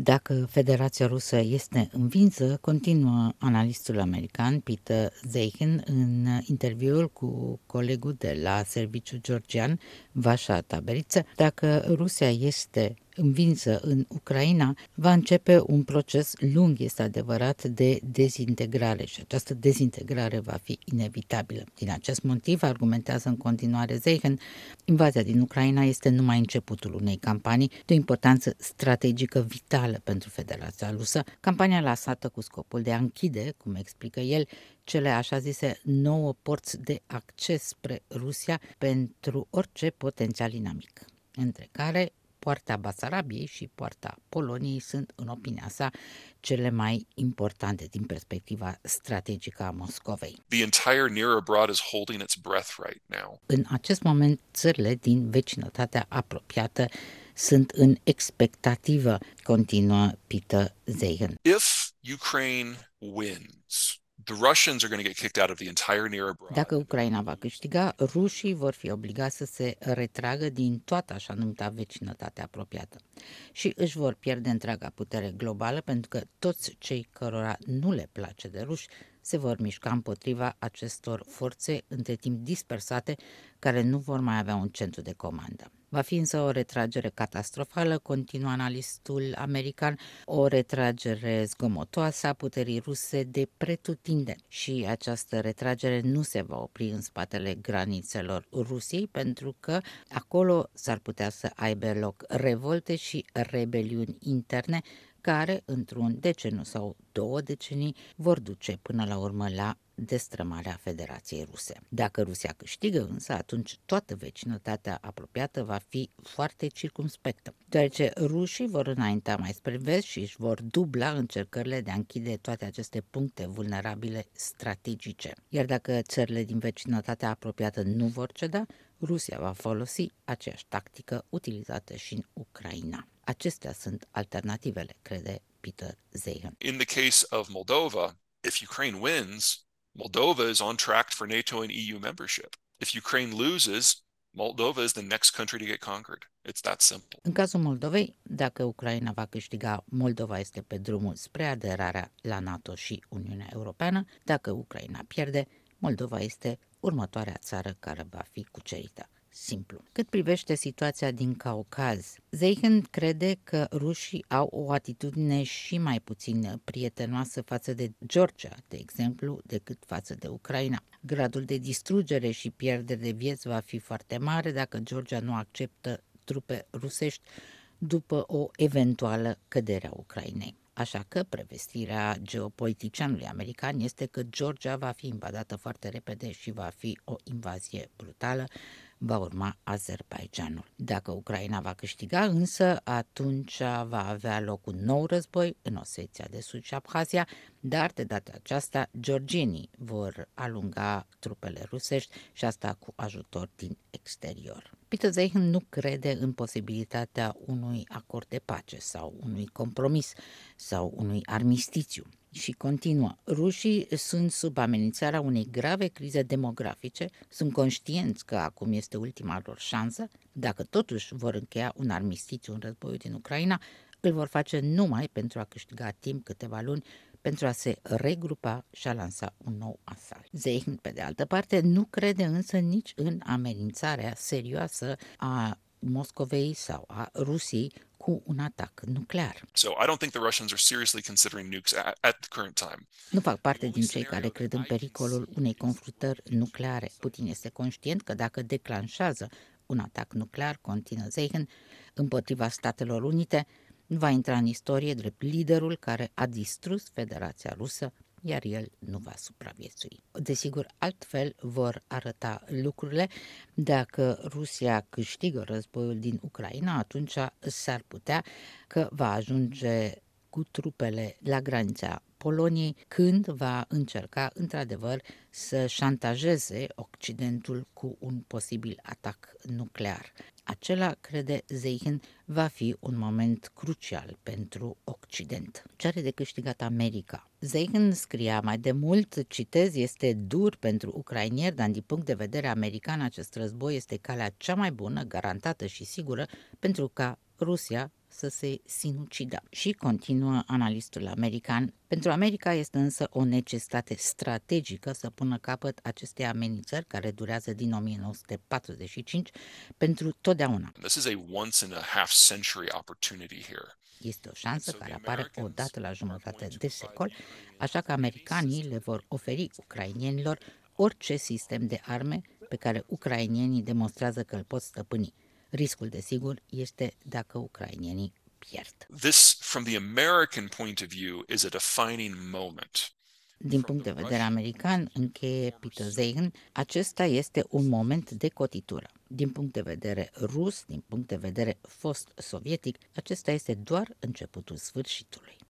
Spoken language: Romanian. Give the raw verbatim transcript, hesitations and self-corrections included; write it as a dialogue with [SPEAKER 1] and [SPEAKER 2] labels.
[SPEAKER 1] Dacă Federația Rusă este învinsă, continuă analistul american Peter Zeihan în interviul cu colegul de la serviciul georgian, Vasha Taberiță, dacă Rusia este învinsă în Ucraina, va începe un proces lung, este adevărat, de dezintegrare și această dezintegrare va fi inevitabilă. Din acest motiv, argumentează în continuare Zeihan, invazia din Ucraina este numai începutul unei campanii de o importanță strategică vitală pentru Federația Rusă, campania lansată cu scopul de a închide, cum explică el, cele așa zise nouă porți de acces spre Rusia pentru orice potențial inamic, între care poarta Basarabiei și poarta Poloniei sunt, în opinia sa, cele mai importante din perspectiva strategică a Moscovei.
[SPEAKER 2] The entire near abroad is holding its breath right now.
[SPEAKER 1] În acest moment, țările din vecinătatea apropiată sunt în expectativă, continuă Peter Zeihan.
[SPEAKER 2] If Ukraine wins, the Russians are going to get kicked out of the entire near abroad.
[SPEAKER 1] Dacă Ucraina va câștiga, rușii vor fi obligați să se retragă din toată așa numita vecinătate apropiată și își vor pierde întreaga putere globală, pentru că toți cei cărora nu le place de ruși se vor mișca împotriva acestor forțe între timp dispersate, care nu vor mai avea un centru de comandă. Va fi însă o retragere catastrofală, continuă analistul american, o retragere zgomotoasă a puterii ruse de pretutindeni și această retragere nu se va opri în spatele granițelor Rusiei, pentru că acolo s-ar putea să aibă loc revolte și rebeliuni interne care, într-un deceniu sau două decenii, vor duce până la urmă la destrămarea Federației Ruse. Dacă Rusia câștigă însă, atunci toată vecinătatea apropiată va fi foarte circumspectă, deoarece rușii vor înainta mai spre vest și își vor dubla încercările de a închide toate aceste puncte vulnerabile strategice. Iar dacă țările din vecinătatea apropiată nu vor ceda, Rusia va folosi aceeași tactică utilizată și în Ucraina. Acestea sunt alternativele, crede Peter Zeihan.
[SPEAKER 2] In the case of Moldova, if Ukraine wins, Moldova is on track for NATO and E U membership. If Ukraine loses, Moldova is the next country to get conquered. It's that simple.
[SPEAKER 1] În cazul Moldovei, dacă Ucraina va câștiga, Moldova este pe drumul spre aderarea la NATO și Uniunea Europeană. Dacă Ucraina pierde, Moldova este următoarea țară care va fi cucerită. Simplu. Cât privește situația din Caucaz, Zeihan crede că rușii au o atitudine și mai puțin prietenoasă față de Georgia, de exemplu, decât față de Ucraina. Gradul de distrugere și pierdere de vieți va fi foarte mare dacă Georgia nu acceptă trupe rusești după o eventuală cădere a Ucrainei. Așa că prevestirea geopoliticianului american este că Georgia va fi invadată foarte repede și va fi o invazie brutală, va urma Azerbaidjanul. Dacă Ucraina va câștiga însă, atunci va avea loc un nou război în Osetia de Sud și Abhazia, dar de data aceasta georgienii vor alunga trupele rusești și asta cu ajutor din exterior. Peter Zeihan nu crede în posibilitatea unui acord de pace sau unui compromis sau unui armistițiu. Și continuă, rușii sunt sub amenințarea unei grave crize demografice, sunt conștienți că acum este ultima lor șansă, dacă totuși vor încheia un armistițiu în războiul din Ucraina, îl vor face numai pentru a câștiga timp câteva luni, pentru a se regrupa și a lansa un nou asalt. Zeihan, pe de altă parte, nu crede însă nici în amenințarea serioasă a Moscovei sau a Rusiei cu un atac nuclear.
[SPEAKER 2] So I don't think the Russians are seriously considering nukes at, at the current time.
[SPEAKER 1] Nu fac parte din cei care cred în pericolul unei confruntări nucleare. Putin este conștient că dacă declanșează un atac nuclear, continuă Zeihan, împotriva Statelor Unite, va intra în istorie drept liderul care a distrus Federația Rusă, iar el nu va supraviețui. Desigur, altfel vor arăta lucrurile. Dacă Rusia câștigă războiul din Ucraina, atunci s-ar putea că va ajunge cu trupele la granița Poloniei, când va încerca într-adevăr să șantajeze Occidentul cu un posibil atac nuclear. Acela, crede Zeihan, va fi un moment crucial pentru Occident. Ce are de câștigat America? Zeihan scria mai de mult, citez, este dur pentru ucrainieri, dar din punct de vedere american acest război este calea cea mai bună, garantată și sigură pentru ca Rusia să se sinucidă. Și continuă analistul american: pentru America este însă o necesitate strategică să pună capăt acestei amenințări care durează din o mie nouă sute patruzeci și cinci pentru totdeauna.
[SPEAKER 2] This is a once in a half century opportunity here.
[SPEAKER 1] Este o șansă care apare odată la jumătate de secol, așa că americanii le vor oferi ucrainienilor orice sistem de arme pe care ucrainienii demonstrează că îl pot stăpâni. Riscul, desigur, este dacă ucrainienii pierd.
[SPEAKER 2] This, from the American point of view, is a defining moment.
[SPEAKER 1] Din punct de vedere american, încheie Peter Zeihan, acesta este un moment de cotitură. Din punct de vedere rus, din punct de vedere fost sovietic, acesta este doar începutul sfârșitului.